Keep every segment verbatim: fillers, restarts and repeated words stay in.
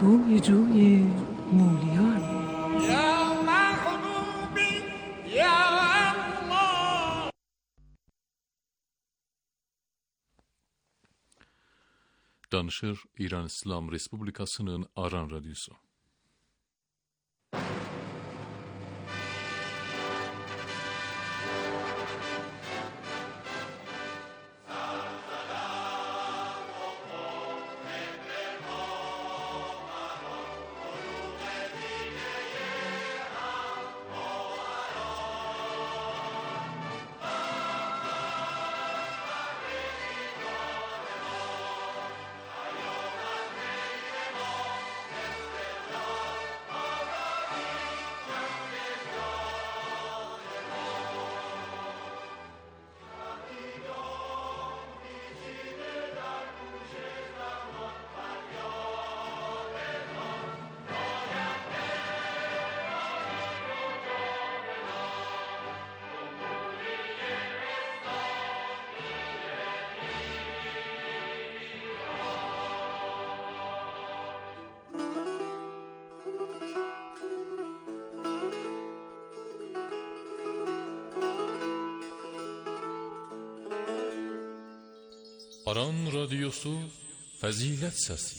جوی جوی مولیان یا محبوبی یا الله. Danışır İran İslam Respublikası'nın Aran Radyosu. Aran Radyosu Fazilet Sesi.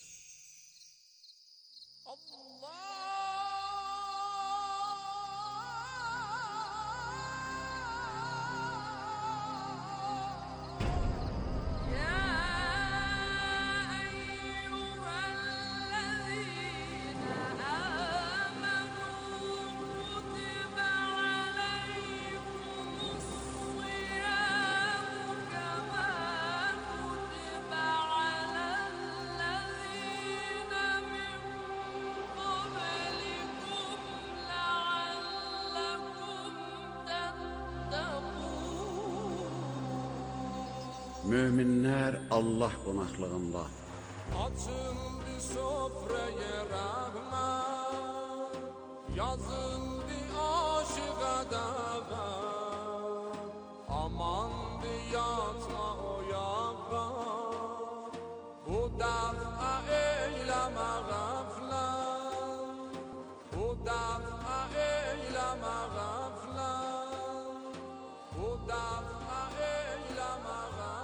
Möminlər Allah qonaqlığında. Açıldı sofraya rahmat, yazıldı aşığa davat. Amandı yatma oyağa, bu defa eyleme gaflet, bu defa eyleme gaflet, bu defa eyleme gaflet.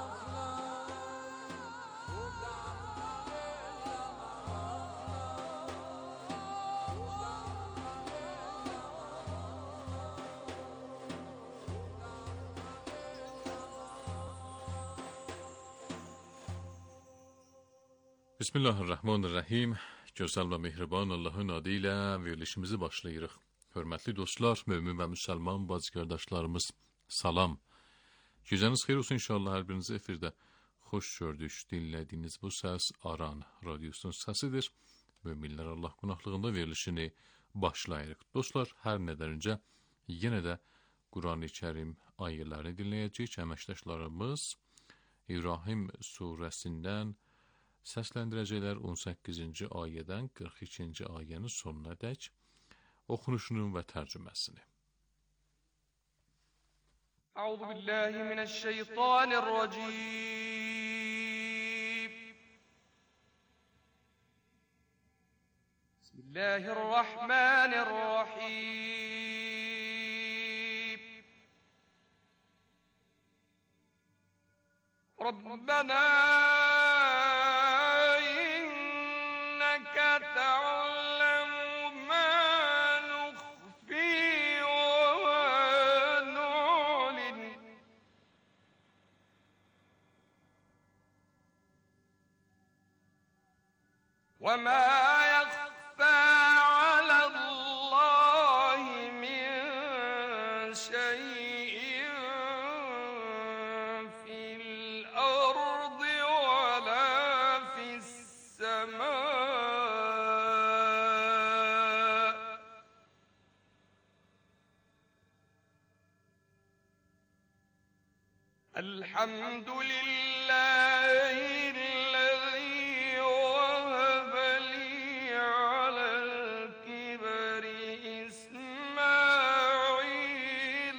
Bismillahirrahmanirrahim. Gözəl və mehriban Allahın adı ilə verilişimizi başlayırıq. Hörmətli dostlar, mömin və müsəlman bacı qardaşlarımız, salam. Gecəniz xeyir olsun inşallah. Hər birinizi efirdə xoş gördük. Dinlədiyiniz bu səs Aran Radyosunun səsidir. Möminlər Allah qonaqlığında verilişini başlayırıq. Dostlar, hər nədən öncə yenə də Quran-ı Kərim ayələrini dinləyəcəyik. Əməkdaşlarımız İbrahim surəsindən səsləndirəcəklər on səkkizinci ayədən qırx ikinci ayənin sonuna dək oxunuşunun və tərcüməsini. Əuzu billahi minəşşeytanirracim. Bismillahirrahmanirrahim. Rabbana تعلم ما نخفي وما نعلن وما يخفى على الله من شيء في الأرض ولا في السماء. الحمد لله الذي وهب لي على الكبر إسماعيل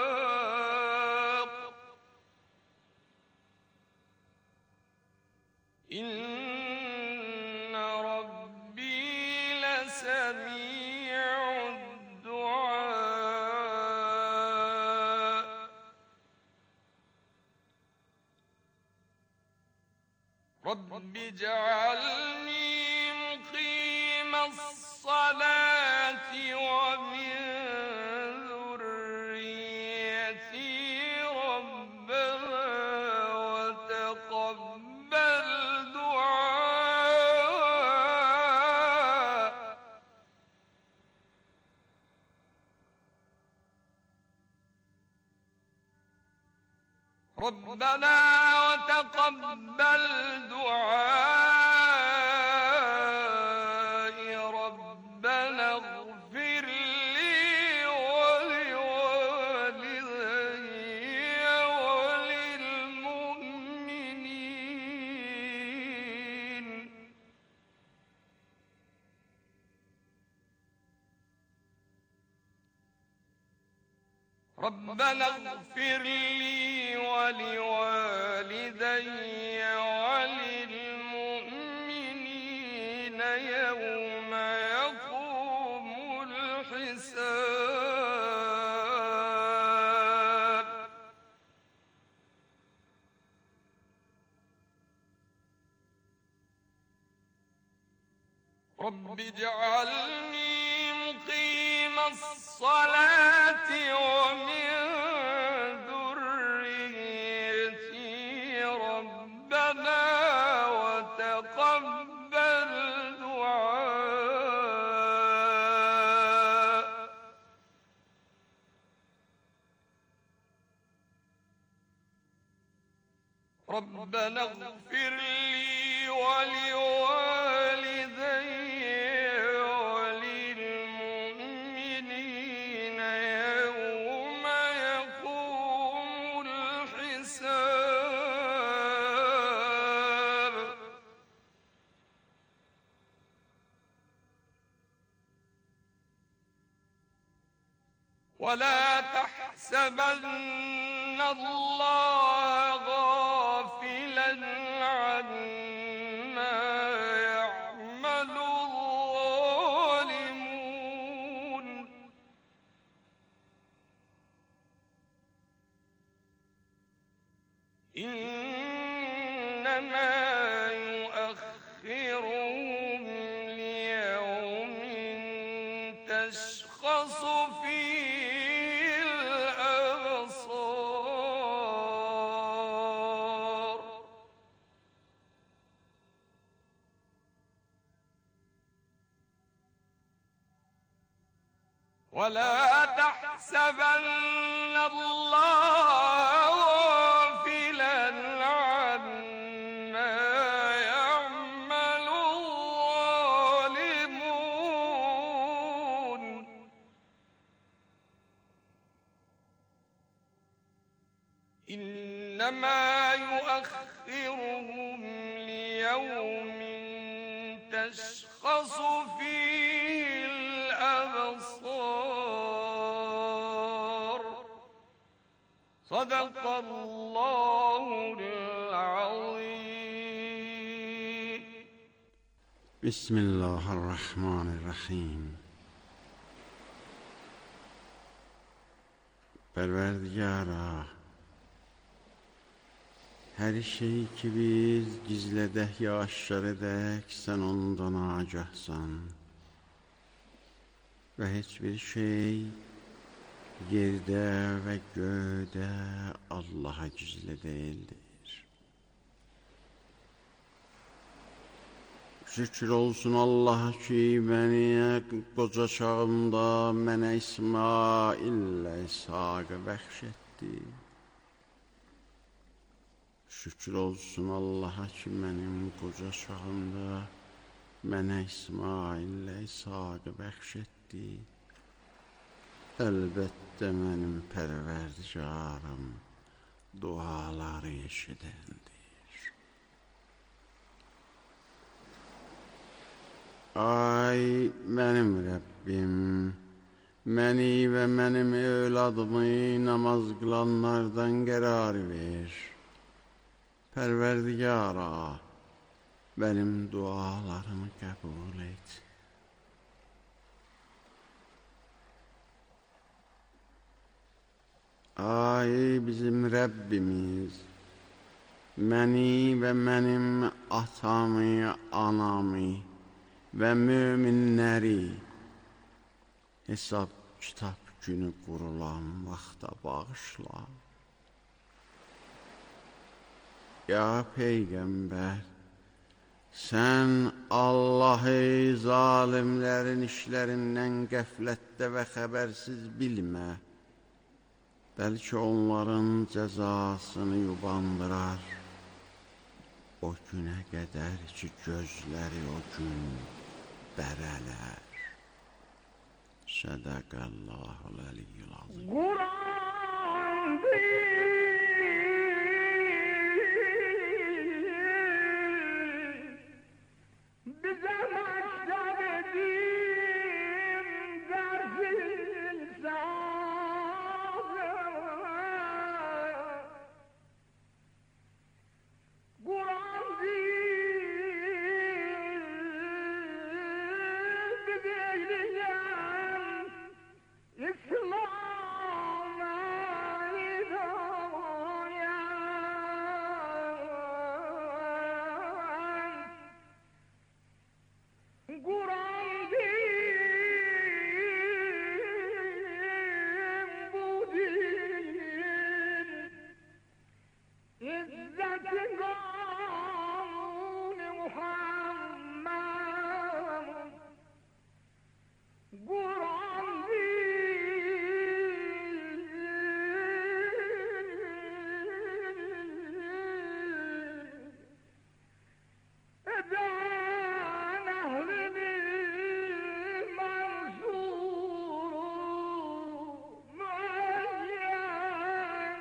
وإسحاق إن ربي لسميع الدعاء رب اجعلني مقيم الصلاة ومن ذريتي ربنا وتقبل دعاء ربنا وتقبل دعائي ربنا اغفر لي ولوالدي وللمؤمنين ربنا اغفر لي ولوالدي وللمؤمنين يوم يقوم الحساب رب اجعلني مقيم الصلاة ومن ذريتي ربنا وتقبل دعاء ربنا اغفر لي ولوالدي وللمؤمنين يوم يقوم الحساب ولا تحسبن الله غافلا عما يعمل الظالمون إنما يؤخرهم ليوم تشخص فيه الأبصار ولا تحسبن الله غافلا عما يعمل الظالمون إنما يؤخرهم ليوم تشخص فيه الأبصار صدق الله العظيم بسم الله الرحمن الرحیم. Perverdigara, her şeyi ki biz gizledek ya aşkar edek, sen ondan agahsan. Ve hiçbir şey yerde ve göğde Allah'a gizli değildir. Şükür olsun Allah'a ki beni koca çağımda mənə İsmail'le İshak'ı bəxş etdi. Şükür olsun Allah'a ki benim koca çağımda mənə İsmail'le İshak'ı bəxş etdi. Elbette benim Perverdigarım duaları eşidendir. Ay benim Rabbim, məni və mənim evladımı namaz qılanlardan qərar ver. Perverdigara, benim dualarımı kabul et. Ay bizim Rabbimiz, məni və mənim atamı, anamı və möminləri hesab kitab günü qurulan vaxta bağışla. Ya Peyğəmbər, sən Allahı zalimlərin işlərindən qəflətdə və xəbərsiz bilmə. Bəlkə onların cəzasını yubandırar. O günə qədər ki, gözləri o gün bərələr. Sədəqəllahul əliyyül azim. Kur'an bize maksat edin dersin sağlığı. Kur'an bize eyleyen İslam'a hidayen. Kur'an din bu din İzzetin kanuni Muhammed. Kur'an din eden ehlinin mensuru müeyyen.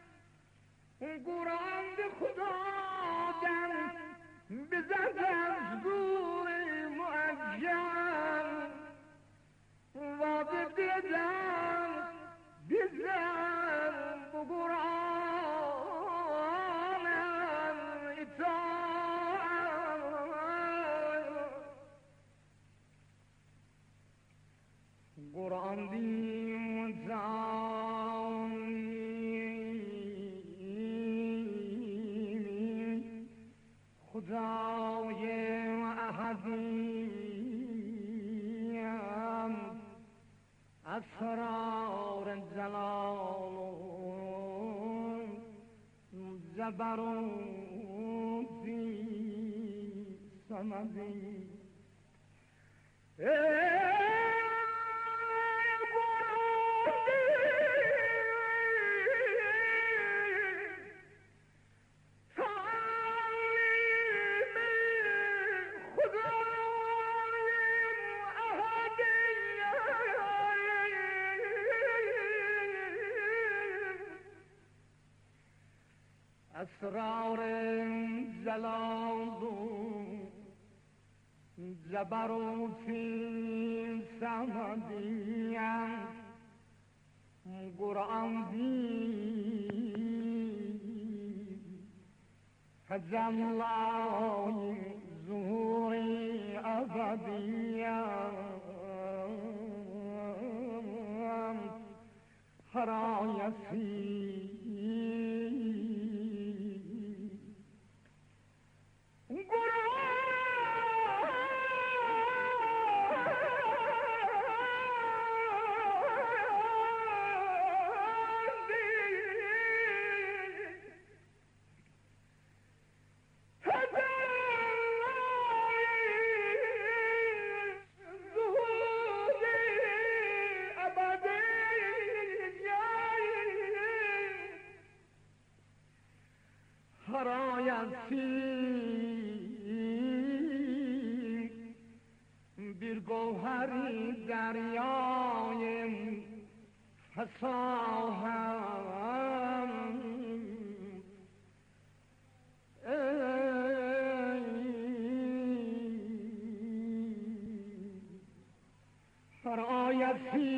Kur'an-ı Hudadan bize desturi müeccel. Vaat eden bizler bu Kur'an'a itaat. Kur'an din zalimi Khudâye ahadiyem أسرار الجلال زبروتی سمدی اسرار جلال جبروتی سمدیم قرآن دین فجلای ظهوری ابدیم خرایسی bir gövheri deryayım fesahem her ayeti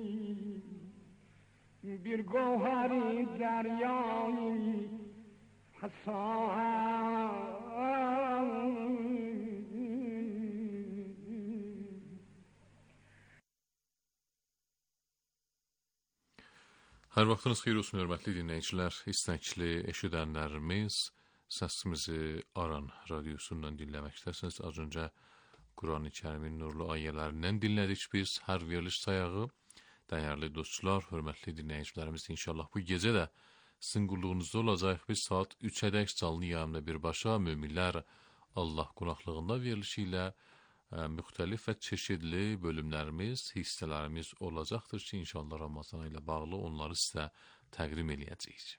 bir gövheri deryayım Hər vaxtınız xeyir olsun, hörmətli dinləyicilər, istəkli eşidənlərimiz, səsimizi Aran radiosundan dinləməkdəsiniz. Az öncə Quran-ı Kərimin nurlu ayələrindən dinlədik biz hər veriliş sayağı. Dəyərli dostlar, hörmətli dinləyicilərimiz, inşallah bu gecə də sizin qulluğunuzda olacaq. Biz saat üçədək canlı yayımla birbaşa Möminlər Allah qonaqlığında verilişi ilə ə, müxtəlif və çeşidli bölümlərimiz, hissələrimiz olacaqdır ki, inşallah Ramazan ilə bağlı onları sizə təqdim eləyəcəyik.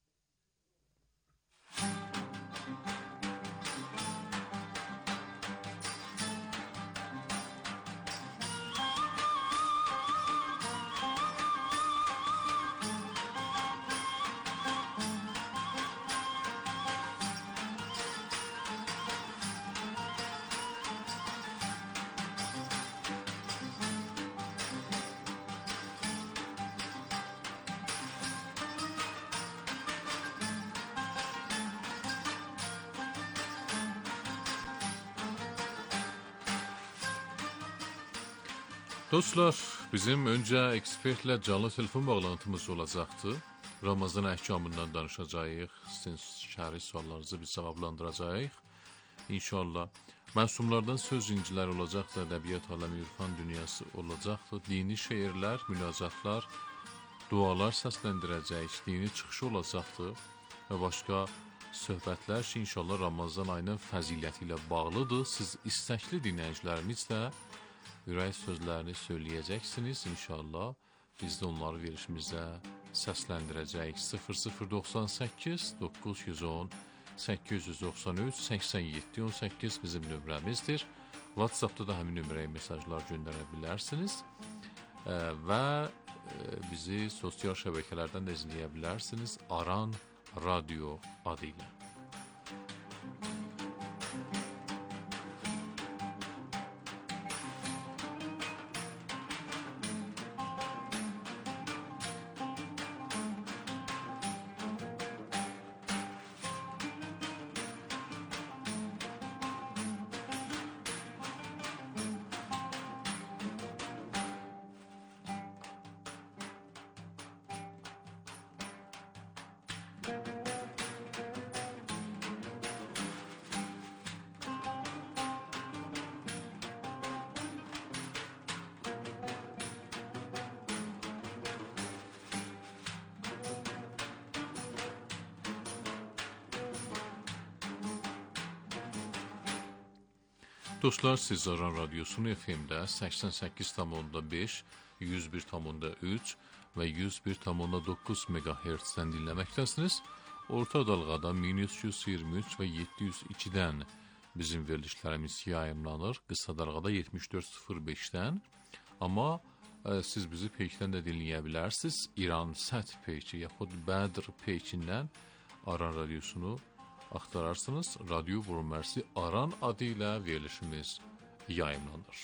Dostlar, bizim öncə ekspertlə canlı telefon bağlantımız olacaqdı. Ramazan əhkamından danışacağıq, sizin şəri suallarınızı biz cavablandıracağıq. İnşallah. Məsumlardan söz incilər olacaqdır, ədəbiyyat aləmi, ürfan dünyası olacaqdır. Dini şeirlər, münacatlar, dualar səsləndirəcəyik, dini çıxışı olacaqdır və başqa söhbətlər ki, inşallah Ramazan ayının fəziləti ilə bağlıdır. Siz istəkli dinləyicilərimiz də ürək sözlərini söyləyəcəksiniz inşallah. Biz də onları verişimizə səsləndirəcəyik. sıfır sıfır doxsan səkkiz doqquz yüz on səkkiz yüz doxsan üç səksən yeddi on səkkiz bizim nömrəmizdir. WhatsAppda da həmin nömrəyə mesajlar göndərə bilərsiniz. E, və e, bizi sosial şəbəkələrdən də izləyə bilərsiniz. Aran Radio adı ilə. Dostlar, siz Aran Radiosunu F M-də səksən səkkiz tam onda beş, yüz bir tam onda üç və yüz bir tam onda doqquz megahertzdən dinləməkdəsiniz. Orta dalğada minus yüz iyirmi üç və yeddi yüz ikidən bizim verilişlərimiz yayımlanır. Qısa dalğada yetmiş dörd sıfır beşdən. Amma ə, siz bizi peykidən də dinləyə bilərsiniz. İran Sət peyki yaxud Bədr peykindən Aran Radiosunu axtararsınız. Radyo Burmərsi Aran adı ilə verilişimiz yayımlanır.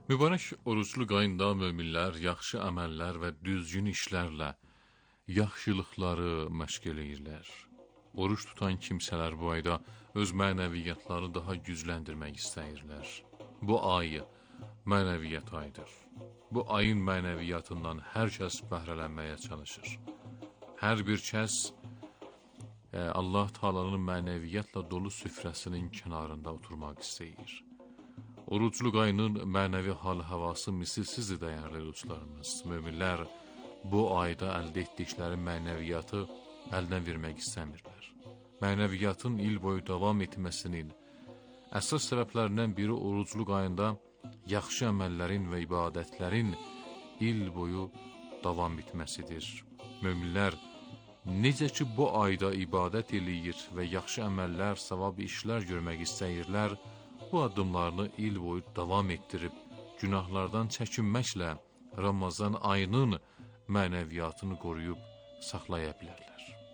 Mübarək oruclu qayında möminlər yaxşı əməllər və düzgün işlərlə yaxşılıqları məşq eləyirlər. Oruç tutan kimsələr bu ayda öz mənəviyyatları daha gücləndirmək istəyirlər. Bu ay mənəviyyat ayıdır. Bu ayın mənəviyyatından hər kəs bəhrələnməyə çalışır. Hər bir kəs Allah Taala'nın mənəviyyatla dolu süfrəsinin kənarında oturmaq istəyir. Oruclu ayının mənəvi hal-havası misilsizdir dəyərli dostlarımız. Möminlər bu ayda əldə etdikləri mənəviyyatı əldən vermək istəmirlər. Mənəviyyatın il boyu davam etməsinin əsas səbəblərindən biri oruclu ayında yaxşı əməllərin və ibadətlərin il boyu davam etməsidir. Möminlər necə ki bu ayda ibadət eləyir və yaxşı əməllər, savab işlər görmək istəyirlər, bu addımlarını il boyu davam etdirib, günahlardan çəkinməklə Ramazan ayının mənəviyyatını qoruyub saxlaya bilərlər.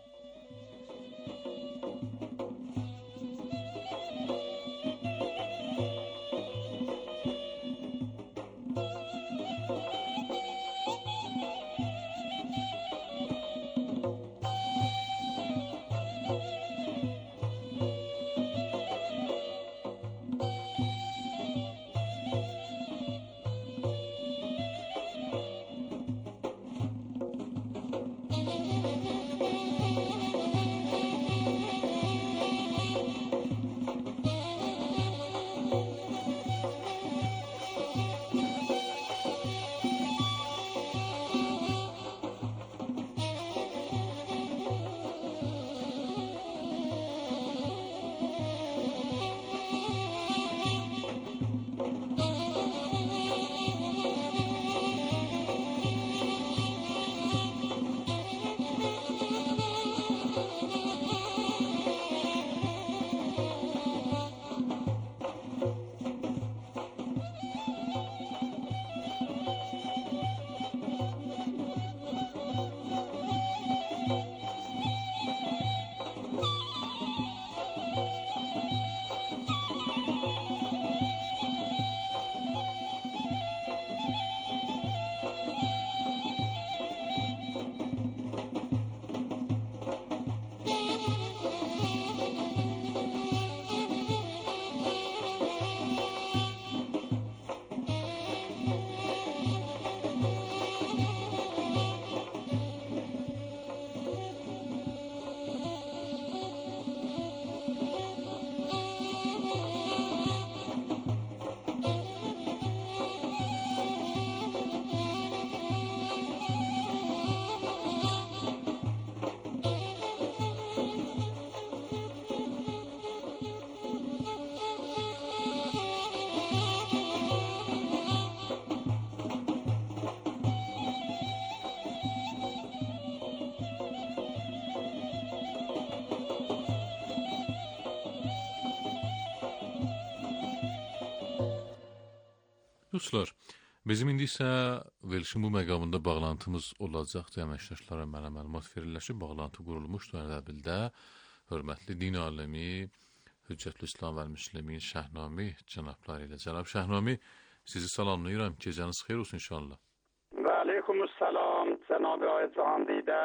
Dostlar, bizim indi isə verilişin bu məqamında bağlantımız olacaqdır. Əməkdaşlara mənə məlumat verirlər ki, bağlantı qurulmuşdur Ərəbildə. Hörmətli din alimi, Hüccətül İslam və Müslimin Şəhnami cənabları ilə. Cənab Şəhnami, sizi salamlayıram. Gecəniz xeyir olsun inşallah. Və aleykumussalam, cənab Ayət Cahandidə.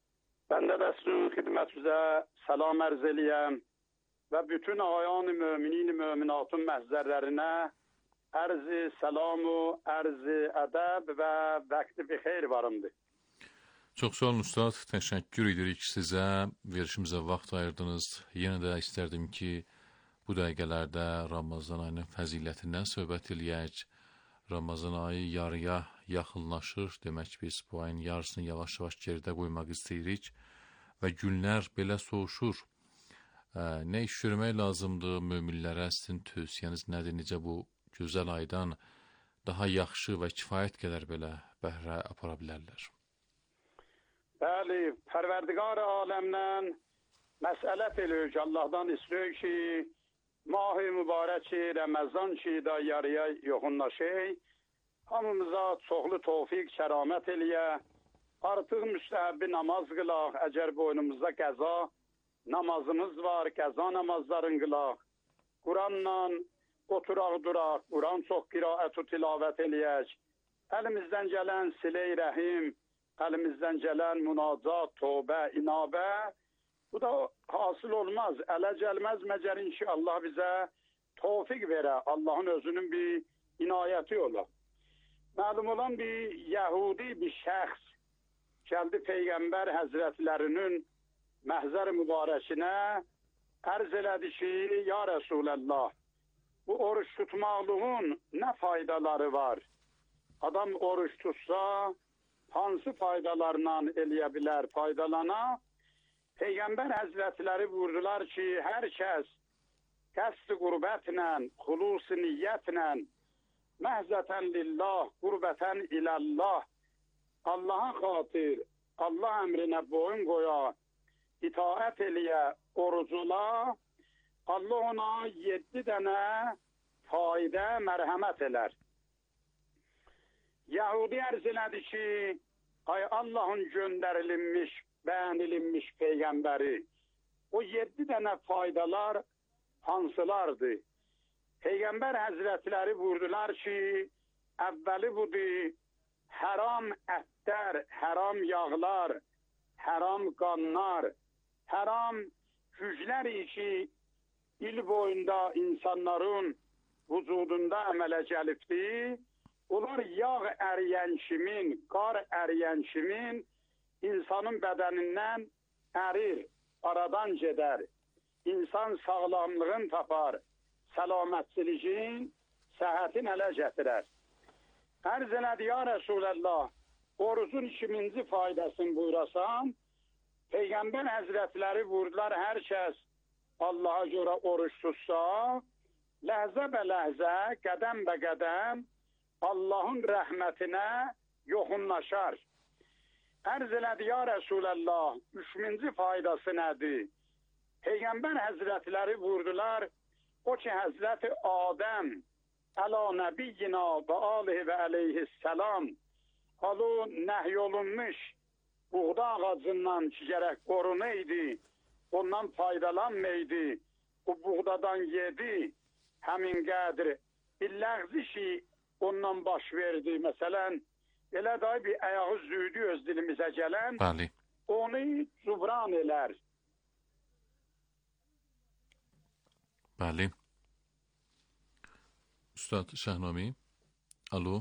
Ben de sizin xidmətinizə salam ərz eləyəm və bütün ağayan müminin müminatın məhzərlərinə ərz-i salam و ərz-i ədəb və vəqti bixeyr varımdır. Çox sağ olun Ustad, təşəkkür edirik sizə, verişimizə vaxt ayırdınız. Yenə də istərdim ki, bu dəqiqələrdə Ramazan ayının fəzilətindən söhbət eləyək. Ramazan ayı yarıya yaxınlaşır, demək biz bu ayın yarısını yavaş-yavaş geridə qoymaq istəyirik və günlər belə soğuşur. Nə iş görmək lazımdır möminlərə, sizin tövsiyəniz nədir, necə bu gözəl aydan daha yaxşı və kifayət qədər belə bəhrə apara bilərlər? Bəli, Pərverdigar aləmdən məsələt eləyir ki, Allahdan istəyir ki, mah-ı mübarək Ramazan ki, da yarıya yoxunlaşır. Hamımıza çoxlu tövfiq, kəramət eləyə. Artıq müstəhəbbi namaz qılaq. Əgər boynumuzda qəza namazımız var, qəza namazların qılaq. Quranla, oturaq duraq, Quran çox qiraət və tilavət eləyək. Əlimizdən gələn silə-i rəhim, əlimizdən gələn münacat, tövbə, inabə, bu da hasıl olmaz, ələ gəlməz məgər inşallah bizə tövfiq verə, Allahın özünün bir inayəti ola. Məlum olan bir Yəhudi bir şəxs gəldi Peyğəmbər Həzrətlərinin məhzər mübarəkinə, ərz elədi ki, ya Rəsuləllah, bu oruç tutmaqlığın nə faydaları var? Adam oruç tutsa, hansı faydalarla eləyə bilər, faydalana? Peyğəmbər Həzrətləri buyurdular ki, hər kəs qəsd-i qurbətlə, xulus-i niyyətlə, məhzətən lillah, qurbətən iləllah, Allah'a xatir, Allah əmrinə boyun qoya, itaət eləyə, orucula, Allah ona yeddi dənə faydə, mərhəmət elər. Yahudi ərz elədi ki, ay Allah'ın göndərilmiş, bəyənilmiş Peyğəmbəri, o yeddi dənə faydalar hansılardır? Peyğəmbər Həzrətləri buyurdular ki, əvvəli budur, haram ətlər, haram yağlar, haram qanlar, haram güclər ki, il boyunda insanların vücudunda əmələ gəlibdir. Onlar yağ əriyən kimin, qar əriyən kimin insanın bədənindən ərir, aradan gedər. İnsan sağlamlığın tapar, səlamətsizliyin, səhətin ələ gətirər. Ərz elədi, ya Rəsuləllah, orucun ikinci faydasını buyurasan, Peyğəmbər Həzrətləri buyurdular, hər kəs Allaha görə oruç tutsa, ləhzə bə ləhzə, qədəm bə qədəm, Allahın rəhmətinə yoxunlaşar. Ərz elədi, ya Rəsuləllah, üçüncü faydası nədir? Peyğəmbər Həzrətləri buyurdular, o ki, Həzrəti Adəm, əla nəbiyyina və alihi və əleyhisselam, alı nəhyolunmuş buğda ağacından ki, gərək qorunaydı, ondan faydalanmaydı, bu buğdadan yedi, həmin qədir, bir ləğzi ki, ondan baş verdi. Məsələn, elə day bir ayağı züydü öz dilimizə gələn, Bəli. onu cubran elər. Bəli. Üstad Şəhnami, alo.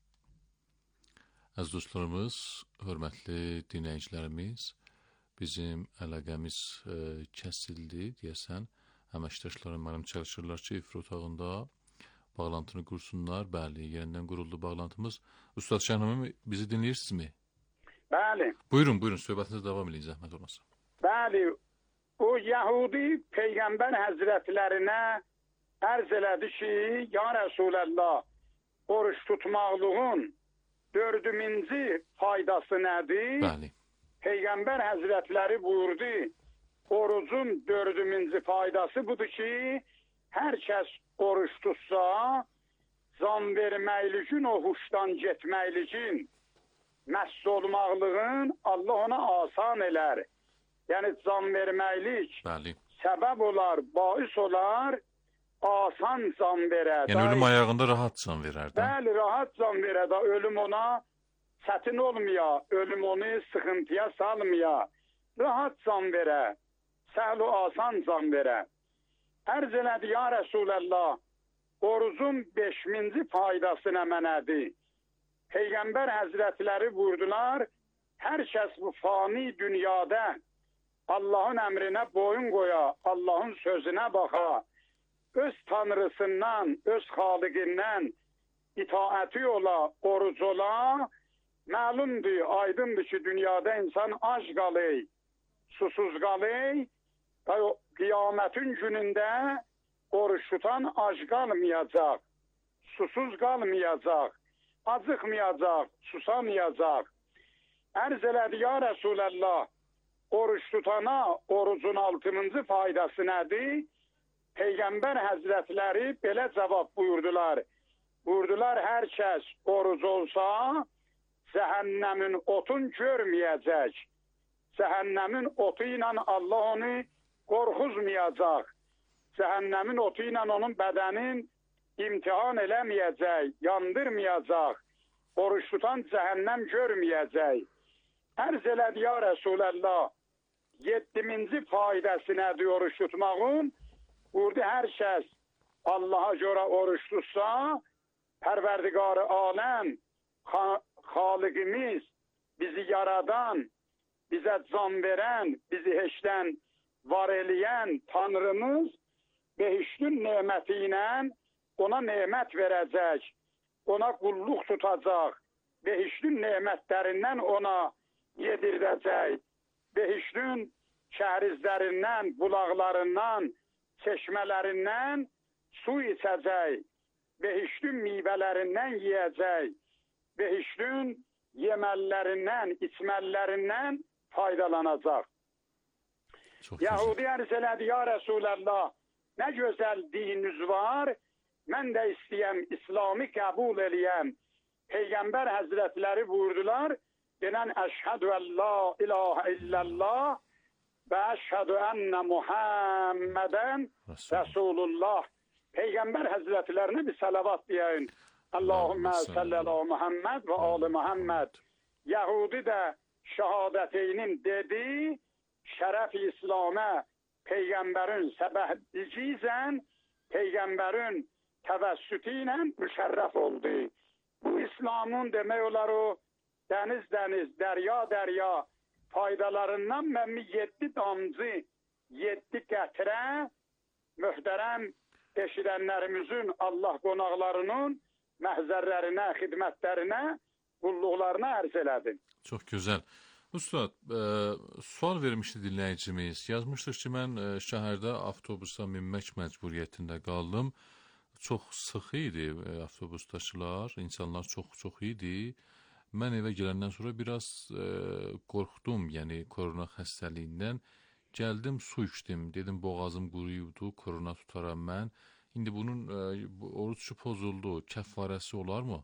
Əziz dostlarımız, hörmətli dinləyicilərimiz, bizim əlaqəmiz e, kəsildi deyəsən. Əməkdaşlarım mənim çalışırlar ki, efir otağında bağlantını qursunlar. Bəli, yerindən quruldu bağlantımız. Üstad Şəhnami, bizi dinləyirsinizmi? Bəli. Buyurun, buyurun, söhbətinizi davam edin, zəhmət olmasa. Bəli, o Yahudi Peyğəmbər Həzrətlərinə ərz elədi ki, ya Rəsuləllah, oruç tutmaqlığın dördüncü faydası nədir? Bəli. Peyğəmbər Həzrətləri buyurdu, orucun dördüncü faydası budur ki, hər kəs oruç tutsa, zan verməklikin, o huşdan getməklikin, məhs olmaqlığın Allah ona asan elər. Yəni, can verməklik Bəli. səbəb olar, bais olar, asan can verər. Yəni, ölüm ayağında rahat can verər. Bəli, rahat can verər. Da, ölüm ona çətin olmaya, ölüm onu sıxıntıya salmaya, rahat can verər, səhl-u asan can verər. Ərz elədi, ya Rəsuləllah, orucun beşinci faydası nə mənədir? Peyğəmbər Həzrətləri buyurdular, hər kəs bu fani dünyada Allahın əmrinə boyun qoya, Allahın sözünə baxa, öz tanrısından, öz xaliqindən itaəti ola, oruc ola, məlumdur, aydındır ki, dünyada insan ac qalır, susuz qalır, qiyamətin günündə oruç tutan ac qalmayacaq, susuz qalmayacaq, acıqmayacaq, susamayacaq. Ərz elədi, ya Rəsuləllah, oruç tutana orucun altıncı faydası nədir? Peyğəmbər Həzrətləri belə cavab buyurdular. Buyurdular, hər kəs oruc olsa, cəhənnəmin otun görməyəcək. Cəhənnəmin otu ilə Allah onu qorxuzmayacaq. Cəhənnəmin otu ilə onun bədənin imtihan eləməyəcək, yandırmayacaq, oruç tutan cəhənnəm görməyəcək. Ərz elədi ya Resulallah, yeddiminci faydası nədir oruç tutmağın? Burada hər kəs Allaha görə oruç tutsa, Pərverdigar-ı aləm, Xaliqimiz, bizi yaradan, bizə can verən, bizi heçdən var eləyən Tanrımız behiştin neməti ilə ona nemət verəcək, ona qulluq tutacaq, behiştin nemətlərindən ona yedirdəcək, behiştin şəhrizlərindən, bulaqlarından, çeşmələrindən su içəcək, behiştin meyvələrindən yiyəcək, behiştin yeməllərindən, içməllərindən faydalanacaq. Yahudi ərz elədi, ya Resulallah, nə gözəl dininiz var, mən də istəyəm, İslamı qəbul eləyəm. Peyğəmbər həzrətləri buyurdular, denən əşhədü ən la ilahə illallah və əşhədü ənnə Muhammədən Rəsulullah. Peyğəmbər həzrətlərinə bir salavat deyəyin. Allahümmə salli ala Muhammed və ali Muhammed. Yahudi də şəhadəteynin dedi, şərəf-i İslamə Peyğəmbərin səbəbicizən, Peyğəmbərin təvəssütü ilə müşərrəf oldu. Bu İslamın demək olar o dəniz-dəniz, dərya-dərya faydalarından məmmi yeddi damcı, yeddi qətrə möhtərəm eşidənlərimizin, Allah qonaqlarının məhzərlərinə, xidmətlərinə, qulluqlarına ərz elədim. Çox gözəl. Ustad, e, sual vermişdi dinləyicimiz. Yazmışdır ki, mən e, şəhərdə avtobusa minmək məcburiyyətində qaldım. Çox sıx idi e, avtobusdaşılar, insanlar çox-çox idi. Mən evə gələndən sonra biraz e, qorxdum, yəni korona xəstəliyindən. Gəldim, su içdim, dedim boğazım quruyubdu, korona tutaram mən. İndi bunun e, orucu pozuldu, kəffarəsi olarmı?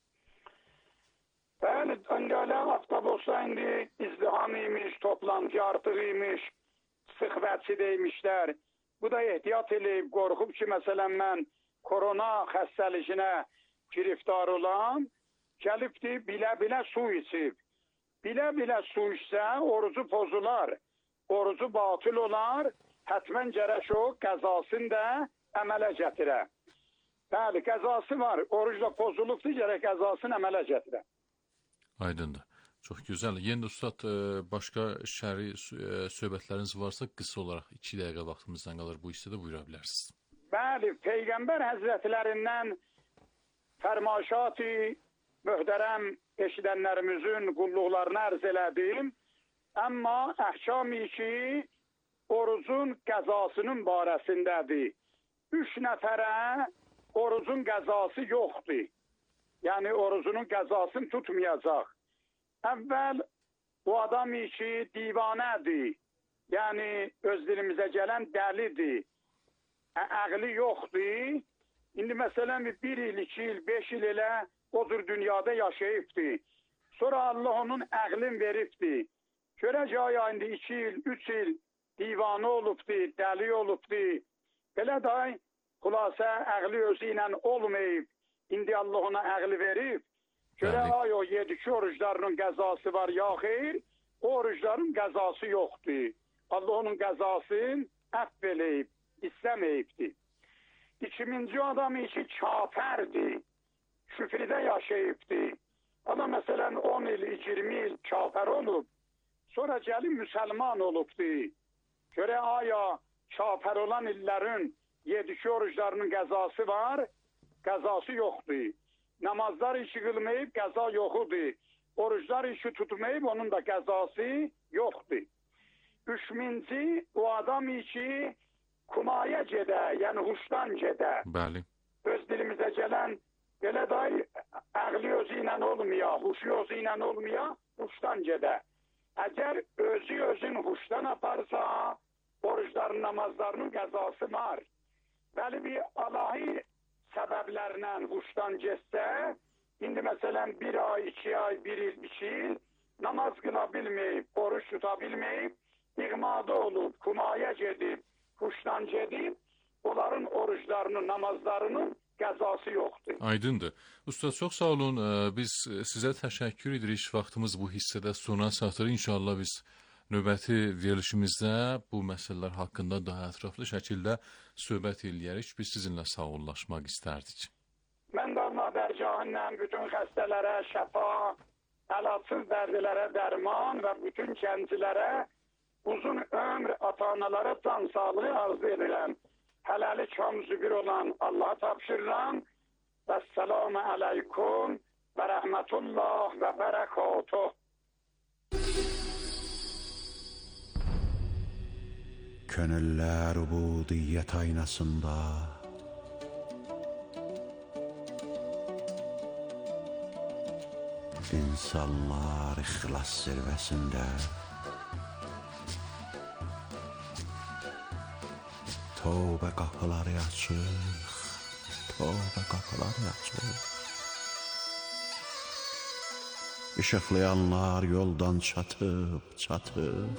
Bəli, öncələ avtobusda indi izdiham imiş, toplantı artıq imiş, sıx vəçidəymişlər. Bu da ehtiyat eləyib, qorxub ki, məsələn, mən korona xəstəlikinə giriftar olan, gəlibdi, bilə-bilə su içib. Bilə-bilə su içsə, orucu pozular, orucu batıl olar, hətmən gərək o qəzasını da əmələ gətirə. Bəli, qəzası var, oruc da pozulubdur, gərək qəzasını əmələ gətirə. Aydındır. Çox gözəl. Yenə də ustad, başqa şəri söhbətləriniz varsa qısa olaraq iki dəqiqə vaxtımızdan qalır. Bu hissədə buyura bilərsiniz. Bəli, Peyğəmbər həzrətlərindən fərmaşatı möhtərəm eşidənlərimizin qulluqlarını ərz elədim. Amma əhkam-ı ki, orucun qəzasının barəsindədir. Üç nəfərə orucun qəzası yoxdur. Yəni, orucunun qəzasını tutmayacaq. Əvvəl, o adam ki, divanədir. Yəni, öz dilimizə gələn dəlidir. Əqli yoxdur. İndi, məsələn, bir il, iki il, beş il elə odur dünyada yaşayıbdır. Sonra Allah onun əqlin veribdir. Görəcək aya, indi iki il, üç il divanə olubdur, dəli olubdur. Belə day, xülasə, əqli özü ilə olmayıb. İndi Allah ona əqli verib. Görə ay o yediki oruclarının qəzası var ya xeyr, o orucların qəzası yoxdur. Allah onun qəzasını əff eləyib, istəməyibdir. İkinci adam ki, kafərdir, küfrdə yaşayıbdır. Adam məsələn on il, iyirmi il kafər olub, sonra gəlib müsəlman olubdur. Görə aya kafər olan illerin yediki oruclarının qəzası var, qəzası yoxdur. Namazlar işi qılmayıb, qəza yoxudur. Oruclar işi tutmayıb, onun da qəzası yoxdur. Üçüncü, o adam ki, kumaya gedə, yəni huşdan gedə. Bəli. Öz dilimizə gələn, belə day, əqli özü ilə olmaya, huşu özü ilə olmaya, huşdan gedə. Əgər özü özün huşdan aparsa, orucların, namazlarının qəzası var. Bəli, bir alahi səbəblərlə huşdan getsə, indi məsələn bir ay, iki ay, bir il, iki il namaz qıla bilməyib, oruç tuta bilməyib, iğmada olub, kumaya gedib, huşdan gedib, onların oruclarının, namazlarının qəzası yoxdur. Aydındır. Usta, çox sağ olun. Biz sizə təşəkkür edirik. Vaxtımız bu hissədə sona çatır. İnşallah biz növbəti verilişimizdə bu məsələlər haqqında daha ətraflı şəkildə söhbət eləyərik. Biz sizinlə sağollaşmaq istərdik. Mən də Madərgahından bütün xəstələrə şəfa, əlacsız dərdlərə dərman və bütün gənclərə uzun ömr, ata-analara can sağlığı arzu edirəm. Hələlik hamısı bir olan Allah'a tapşırıram. Vəssalamu aleykum və rəhmətullah və bərəkatuh. Könüller ubudiyet aynasında İnsanlar ixlas zirvəsində Tövbə qapıları açıq, tövbə qapıları açıq. Işıqlayanlar yoldan çatıb, çatıb.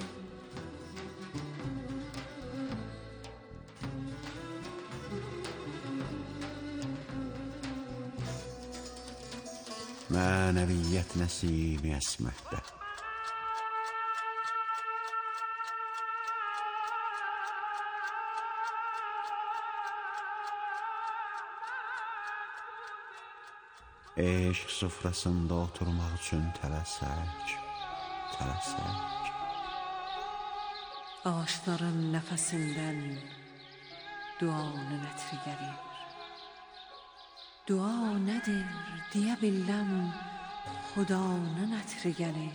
Mənəviyyət nəsimi əsməkdə. Eşq sofrasında oturmaq üçün tələsək, tələsək. Ağaçların nəfəsindən duanın ətri gəlir. Dua nədir deyə biləm, Xudanın ətri gəlir.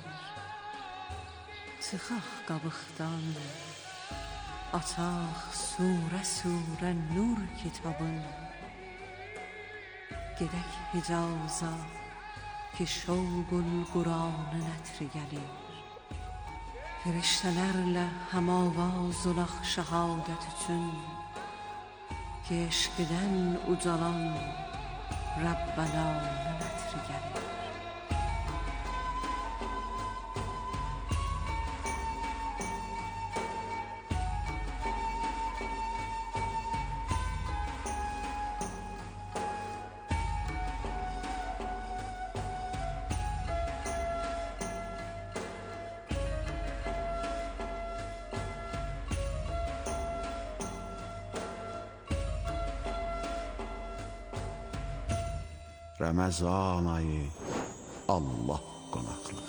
Çıxaq qabıqdan, açaq surə-surə nur kitabın. Gedək Hicaza ki şovqul Quranın ətri gəlir. Firiştələrlə həmavaz olaq şəhadət üçün, ki eşqdən ucalan Rəbbənanın ətri gəlir. Ramazan ayı Allah qonaqlığı.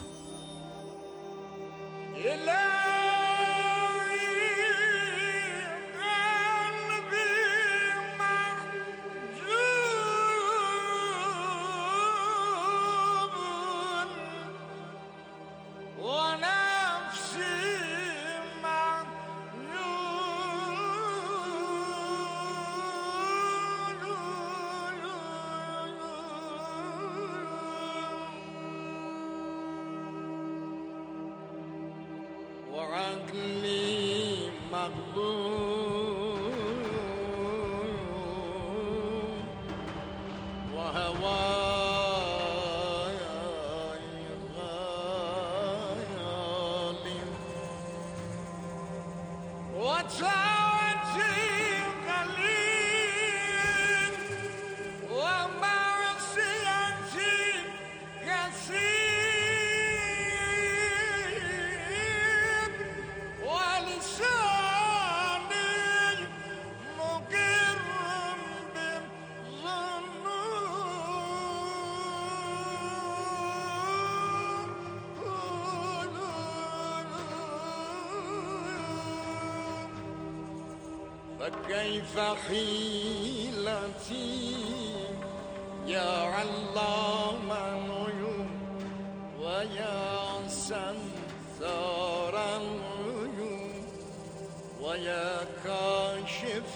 وعقلي مغبون وهواي غالي وطاعتي قليل ومعصيتي كثير فكيف حيلتي يا علام الغيوب ويا ستار الغيوب ويا كاشف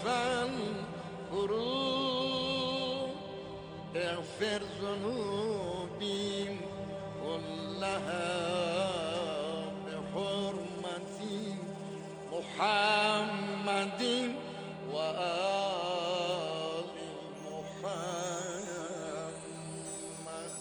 الكروب اغفر ذنوبي كلها بحرمة محمد وآل محمد.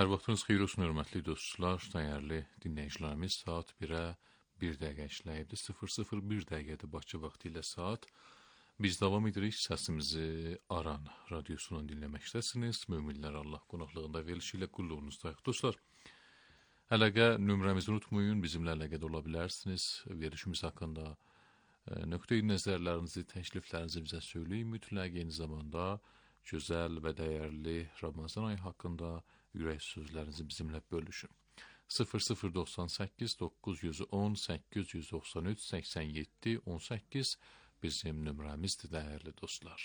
Hər vaxtınız xeyir olsun, hörmətli dostlar, dəyərli dinləyicilərimiz. Saat birə bir dəqiqə işləyibdir. sıfır sıfır bir dəqiqədir Bakı vaxtı ilə saat. Biz davam edirik, səsimizi Aran radiosundan dinləməkdəsiniz. Möminlər Allah qonaqlığında verilişi ilə qulluğunuzdayıq. Dostlar, əlaqə nömrəmizi unutmayın, bizimlə əlaqədə ola bilərsiniz. Verilişimiz haqqında e, nöqteyi nəzərlərinizi, təkliflərinizi bizə söyləyin. Mütləq eyni zamanda gözəl və dəyərli Ramazan ayı haqqında ürək sözlərinizi bizimlə bölüşün. sıfır sıfır doxsan səkkiz doqquz yüz on səkkiz yüz doxsan üç səksən yeddi on səkkiz bizim nömrəmizdir, dəyərli dostlar.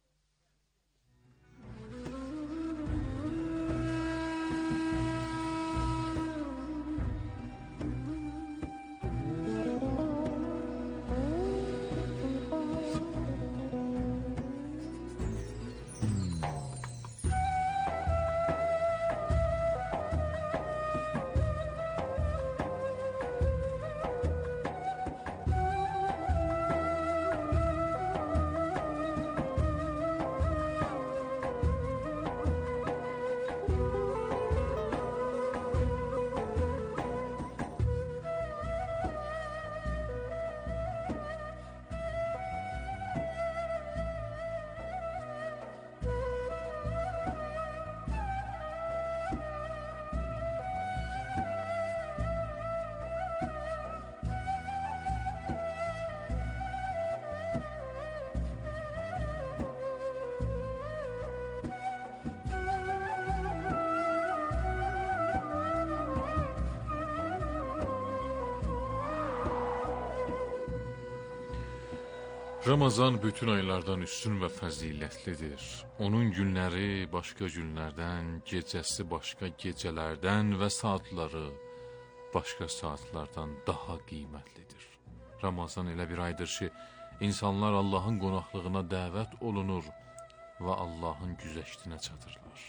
Ramazan bütün aylardan üstün və fəzilətlidir. Onun günləri başqa günlərdən, gecəsi başqa gecələrdən və saatları başqa saatlardan daha qiymətlidir. Ramazan elə bir aydır ki, insanlar Allahın qonaqlığına dəvət olunur və Allahın güzəştinə çatırlar.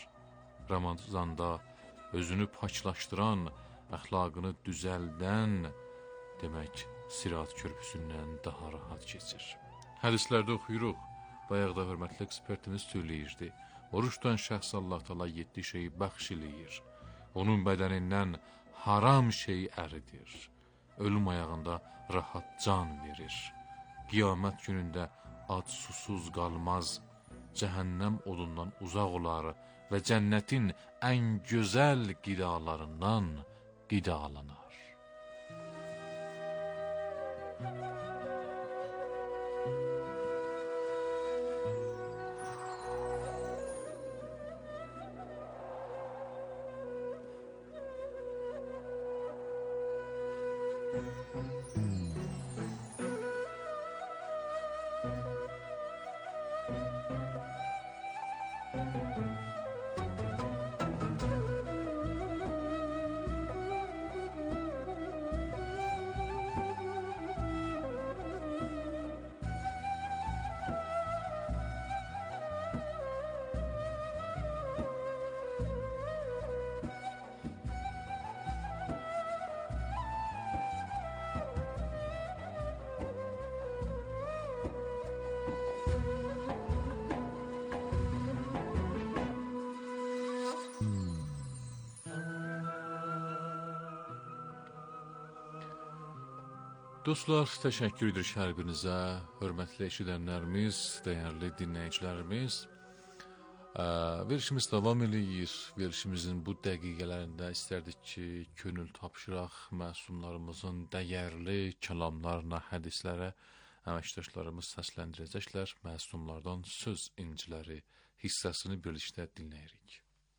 Ramazanda özünü paçlaşdıran, əxlaqını düzəldən, demək, Sirat körpüsündən daha rahat keçir. Hədislərdə oxuyuruq, bayaq da hörmətli ekspertimiz söyləyirdi. Oruç tutan şəxs Allah Taala yeddi şeyi bəxş eləyir. Onun bədənindən haram şey əridir. Ölüm ayağında rahat can verir. Qiyamət günündə ac susuz qalmaz. Cəhənnəm odundan uzaq olar və cənnətin ən gözəl qidalarından qidalanar. Dostlar, təşəkkür edirik hər birinizə, hörmətli eşidənlərimiz, dəyərli dinləyicilərimiz. Verilişimiz davam edir. Verilişimizin bu dəqiqələrində istərdik ki, könül tapşıraq məsumlarımızın dəyərli kəlamlarına, hədislərə əməkdaşlarımız səsləndirəcəklər. Məsumlardan söz inciləri hissəsini birlikdə dinləyirik.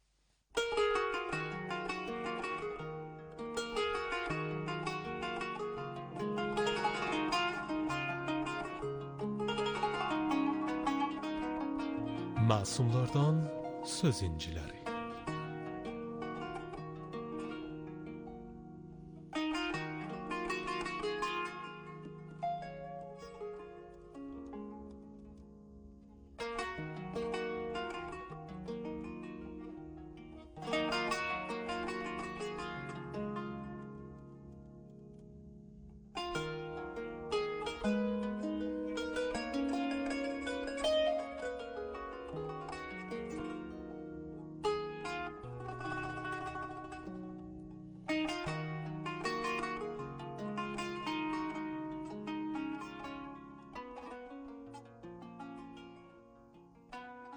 Məsumlardan söz inciləri.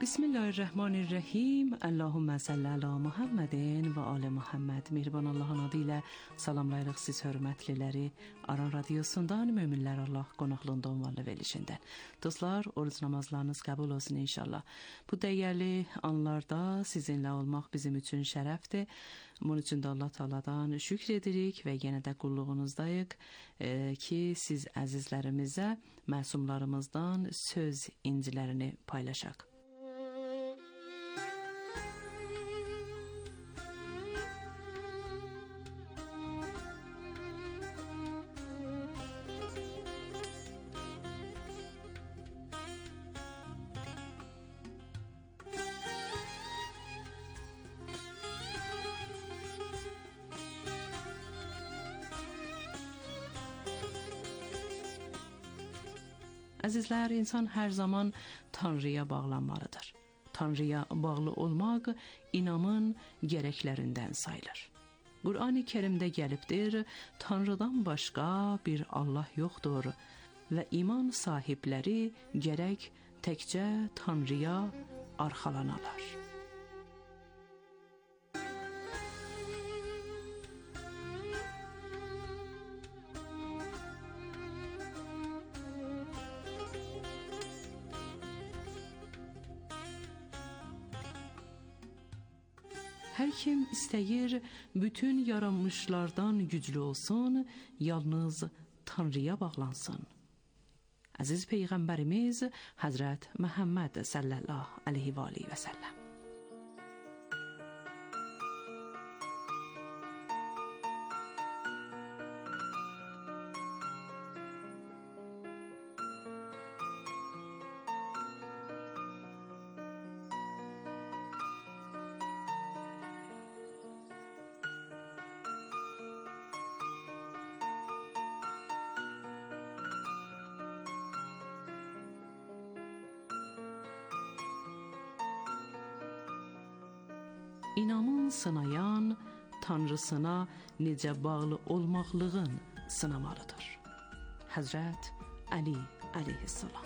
بسم الله الرحمن الرحیم. اللهم صل علی محمد و آل Muhammed. Mehriban Allah'ın adıyla salamlayırıq siz hörmətliləri Aran radiosundan, möminlər Allah qonaqlığında olmalı verilişindən. Dostlar, oruç namazlarınız qəbul olsun inşallah. Bu dəyərli anlarda sizinlə olmaq bizim üçün şərəfdir. Bunun üçün də Allah Taala'dan şükr edirik və yenə də qulluğunuzdayıq e, ki, siz əzizlərimizə məsumlarımızdan söz incilərini paylaşaq. Əzizlər, insan hər zaman Tanrıya bağlanmalıdır. Tanrıya bağlı olmaq inamın gərəklərindən sayılır. Qur'an-ı Kərimdə gəlibdir, Tanrıdan başqa bir Allah yoxdur və iman sahibləri gərək təkcə Tanrıya arxalanalar. Hər kim istəyir bütün yaranmışlardan güclü olsun, yalnız Tanrıya bağlansın. Əziz Peyğəmbərimiz Həzrət Məhəmməd sallallahu aleyhi və aleyhi və səlləm. İnamın sınayan, Tanrısına necə bağlı olmaqlığın sınamalıdır. Həzrət Ali aleyhissalam.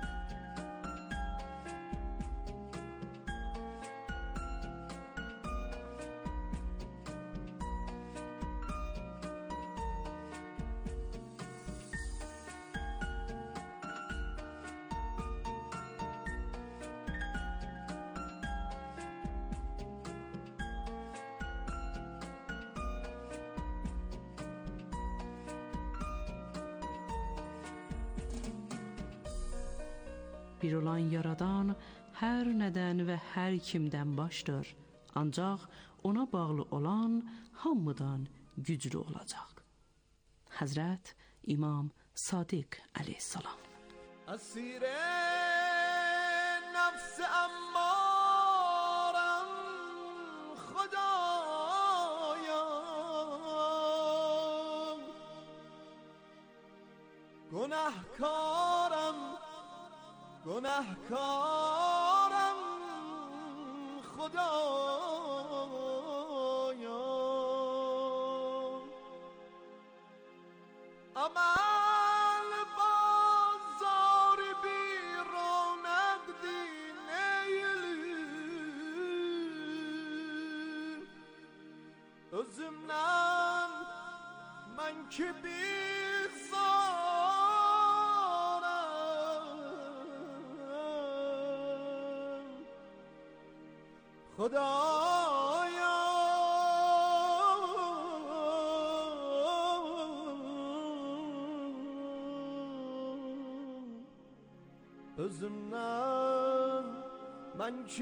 Bir olan yaradan hər nədən və hər kimdən başdır. Ancaq ona bağlı olan hamıdan güclü olacaq. Həzrət İmam Sadiq aleyhissalam. اسیر نفس امارم خدایا گناهکارم گناهکارم خدایا عمل بازار بی رونق دیnelim özümden ben ki bizarım خدایا özümden ben ki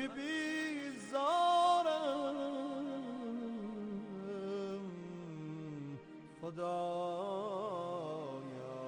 bizarım خدایا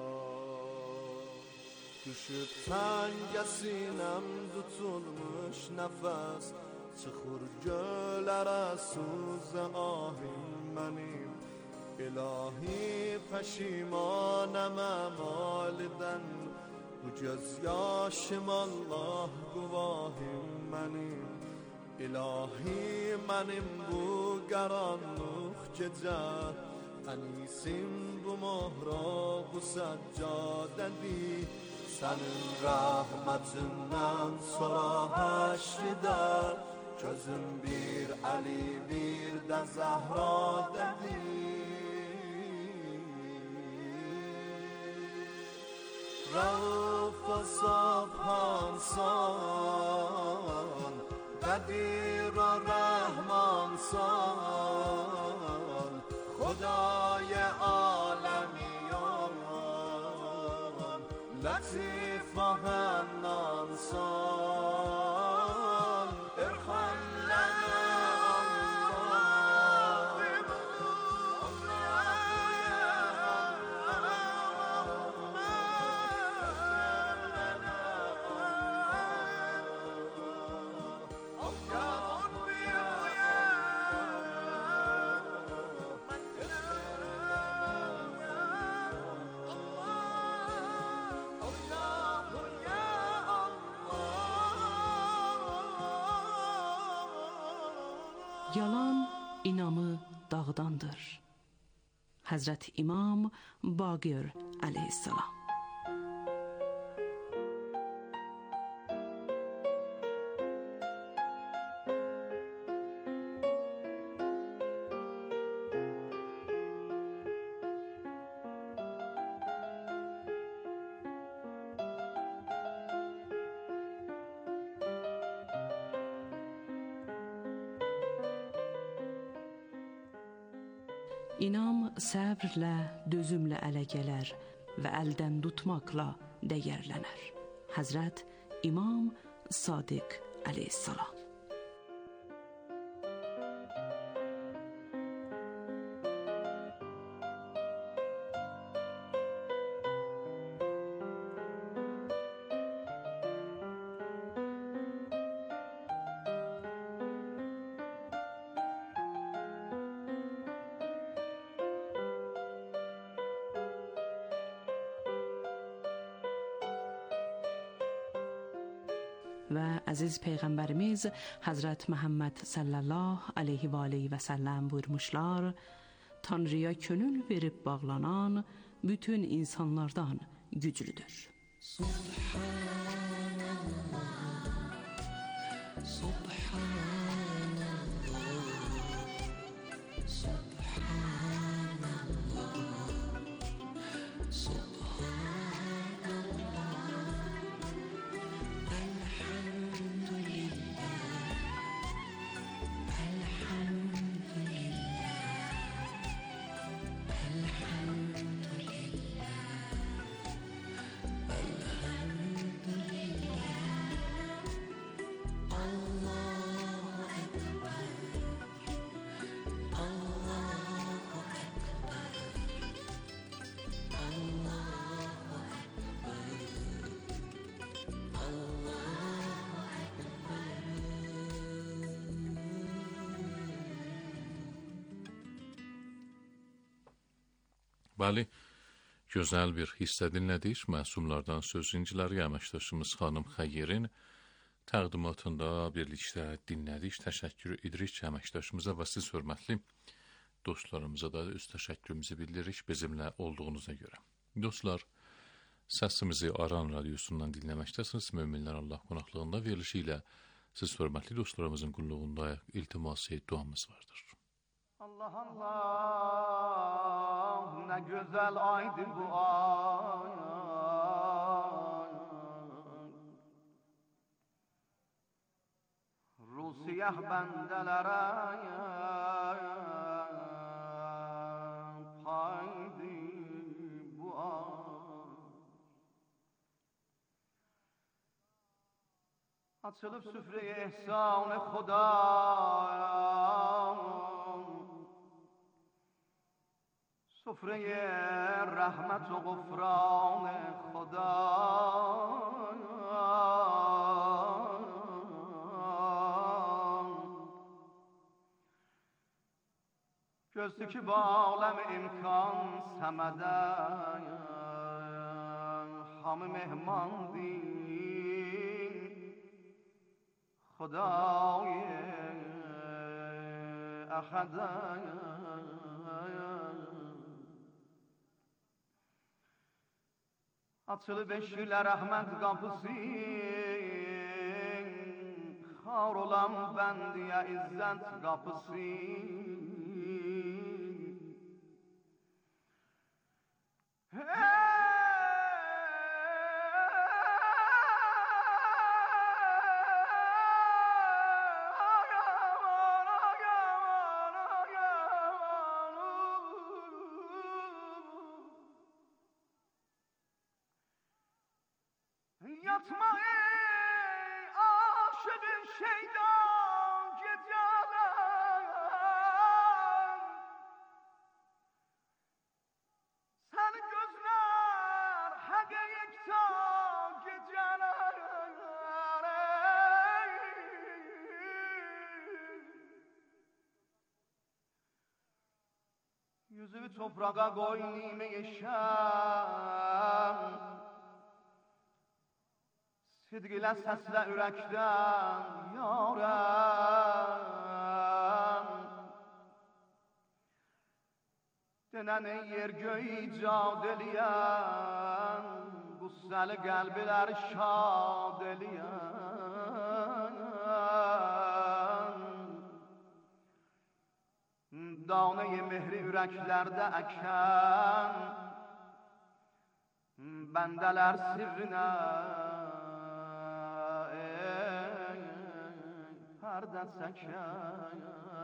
düşüp tengesinem tutulmuş nefes Çıxır gölərə suzə ahim mənim İlahi pəşimanəm əmalidən Bu göz yaşım Allah quvahim mənim İlahi mənim bu qaranlıq gecə Ənisim bu mahrab bu səccadədir Senin rahmetinden sonra haşreder, gözüm bir Ali bir de Zahra dedi. Rauf Subhansan, Qadir و رحمانسان، خدای عالمیان، لطیف و حنانسان، ارحم لنا Yalan inamı dağdandır. Hazret İmam Baqir aleyhisselam. İnam səbrlə, dözümlə ələ gələr və əldən tutmaqla dəyərlənər. Həzrət İmam Sadiq aleyhisselam. و aziz Peyğəmbərimiz Hazret Muhammed sallallahu aleyhi və aleyhi və səlləm buyurmuşlar: Tanrıya könül verib bağlanan bütün insanlardan güclüdür. Subhanallah, Subhanallah, Subhanallah, Subhanallah. Bəli, gözəl bir hissə dinlədik. Məsumlardan söz inciləri əməkdaşımız xanım Xəyirin təqdimatında birlikdə dinlədik. Təşəkkür edirik əməkdaşımıza və siz hörmətli dostlarımıza da öz təşəkkürümüzü bildiririk bizimlə olduğunuza görə. Dostlar, səsimizi Aran radiosundan dinləməkdəsiniz. Möminlər Allah qonaqlığında verilişi ilə siz hörmətli dostlarımızın qulluğunda iltiması duamız vardır. Allah Allah, ne güzel aydır bu ay. Rusiyah bendelere paydı bu ay. Açılıp süfreye ihsan-ı Xuda, سفره رحمت و غفران خدا، gözü ki با عالم امکان سمده همه مهمان دی خدای احده. Açılıb eşkilər rəhmət qapısı, xar olan bəndiyə izzət qapısı. Yatma ey aşığın şeydan geceler, sen gözler hege yekta geceler. Yüzü toprağa koy nime-i şem, sidq ilə səslə ürəkdən yarəm. Denən ey yer göy icad eləyən, qüssəli qəlblər şad eləyən. Danə-i mehri ürəklərdə əkən, bəndələr sirrinə pərdə çəkən.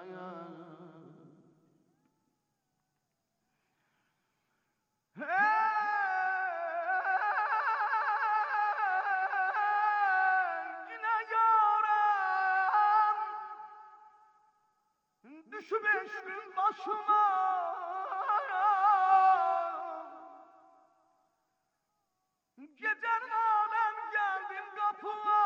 Yine yarəm düşüb eşqin başıma, gecənin aləm gəldim qapıma.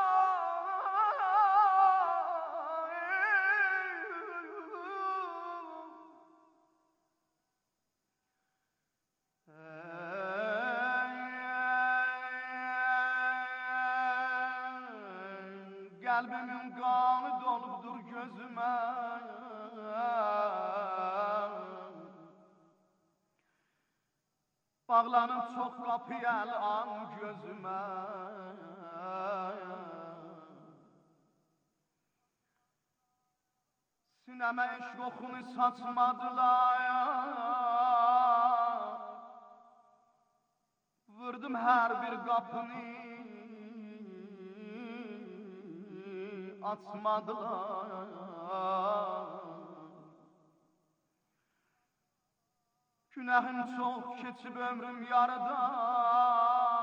Kalbimin kanı dolupdur gözüme, bağlanıp çok kapıya an gözüme. Sineme eşk okunu saçmadılar, vurdum her bir kapını, açmadılar. Günahım çok keçib ömrüm yarıdan,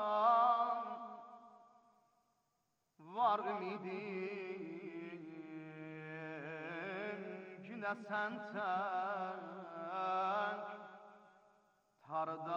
var ümidim yine sen tek tarda